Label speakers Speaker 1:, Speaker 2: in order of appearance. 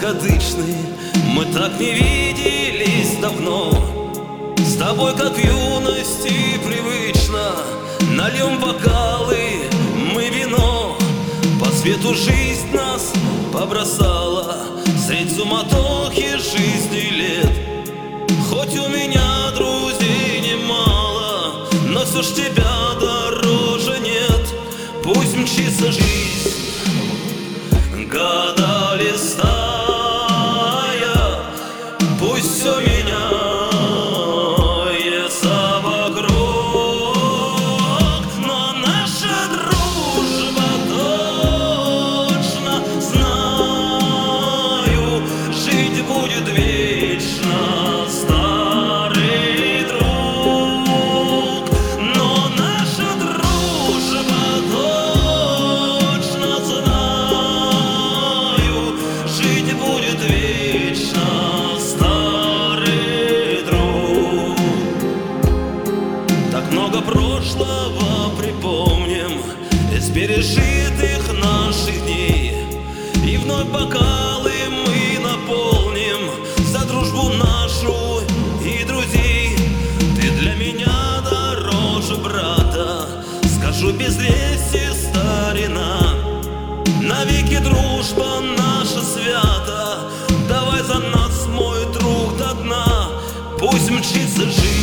Speaker 1: закадычный, мы так не виделись давно. С тобой, как в юности, привычно нальем бокалы мы вино. По свету жизнь нас побросала средь суматохи жизни лет. Хоть у меня друзей немало, но все ж тебя дороже нет. Пусть мчится жизнь, года листая, пусть все меняется вокруг, но наша дружба точно знаю, жить будет вечно, старый друг. Но наша дружба точно знаю, жить будет вечно, старый друг. Так много прошлого припомним из пережитых наших дней, и вновь бокалы мы наполним за дружбу нашу и друзей. Ты для меня дороже брата, скажу без лести, старина. Навеки дружба наша свята, давай за нас, мой друг, до дна. Пусть мчится жизнь,